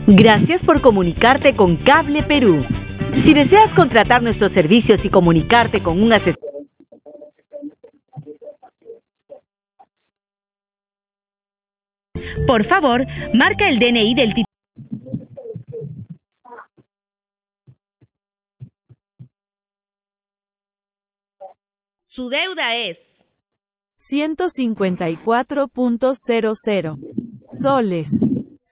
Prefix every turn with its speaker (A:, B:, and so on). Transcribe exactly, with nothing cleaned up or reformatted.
A: Gracias por comunicarte con Cable Perú. Si deseas contratar nuestros servicios y comunicarte con un asesor, por favor, marca el D N I del titular. Su deuda es
B: ciento cincuenta y cuatro punto cero cero soles.